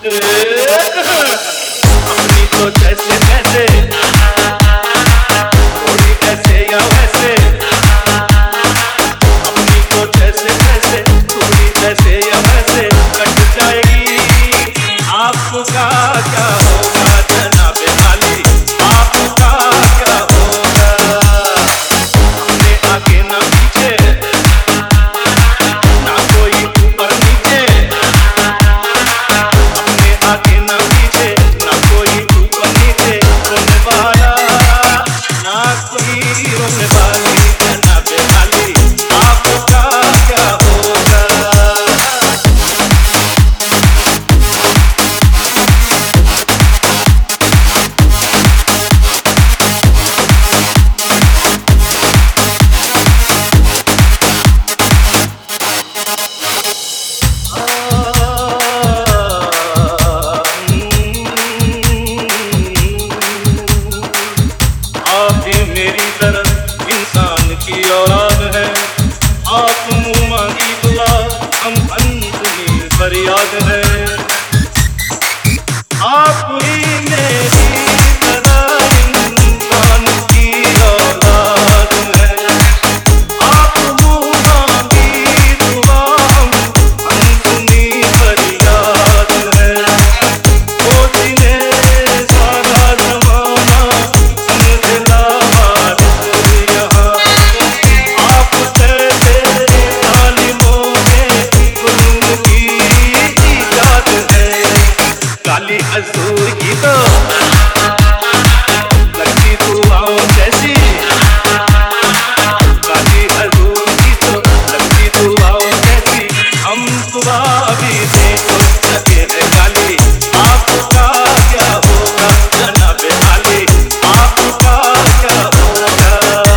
अपनी तो जैसे तैसे, थोड़ी ऐसे या वैसे, अपनी तो जैसे तैसे, थोड़ी ऐसे या वैसे कट जाएगी। आपका क्या होगा जनाबे वाली, आपका क्या होगा? अपने आगे ना पीछे, ना कोई ऊपर नीचे, अपने आगे ना पीछे, ना कोई ऊपर नीचे, रोने वाला ना कोई रोने वाली, जनाबे वाली आपका क्या होगा? आप भी मेरी तरह इंसान की औलाद है, आप मुँह मांगी दुआ, हम अंतनी फरियाद है। आप ही मेरी तरह इंसान की औलाद है, आप मुँह मांगी दुआ, हम अंतनी फरियाद है। ओ जिन्हें सारा ज़माना समझला वारिस यहाँ, आप जैसे ज़ालिमों में उनकी इजाद है। काली अज़ूर की तो लगती दुआओं जैसी, काली अज़ूर की तो लगती दुआओं जैसी, हम दुआ भी दे तो लगे है काली। आपका क्या होगा जनाबे वाली, आपका क्या होगा?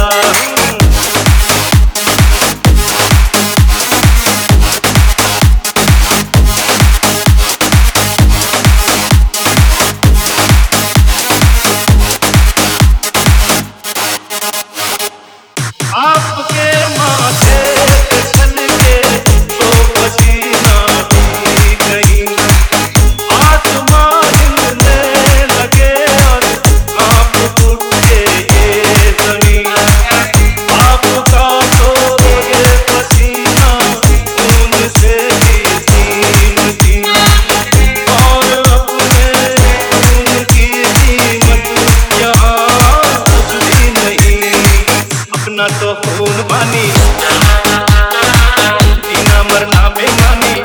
आपके माथे पे चल के तो पसीना भी नहीं, आसमां हिलने लगे और कांप उठे ये ज़मीन। आपका तो ये पसीना खून से भी कीमती, और अपने खून की कीमत यहाँ कुछ भी नहीं। अपना तो खून पानी, जीना मरना बेईमानी,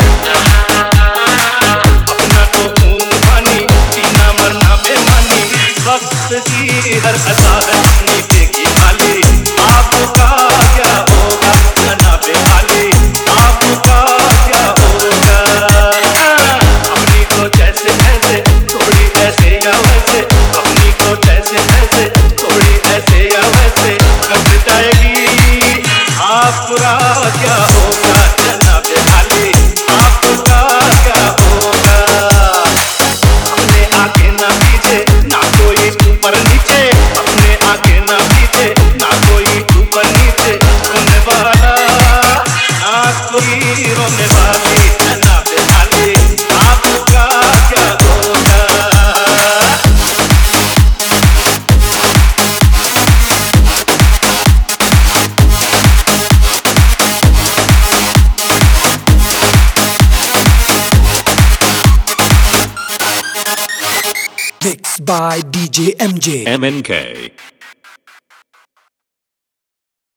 अपना तो खून पानी, जीना मरना बेईमानी, वक्त की हर अदा है अपनी देखी खाली। आपका क्या होगा जनाबे वाली, आपका क्या होगा? अपनी को जैसे ऐसे, थोड़ी ऐसे या वैसे, अपनी को जैसे ऐसे, थोड़ी ऐसे या वैसे कट जाएगी। आपका क्या होगा जनाबे वाली, आपका क्या होगा? अपने आगे ना पीछे, ना कोई ऊपर नीचे, अपने आगे ना पीछे, ना कोई ऊपर नीचे, रोने वाला ना कोई रोने वाली, जनाबे वाली आपका क्या होगा? Mixed by DJ MJ. MNK.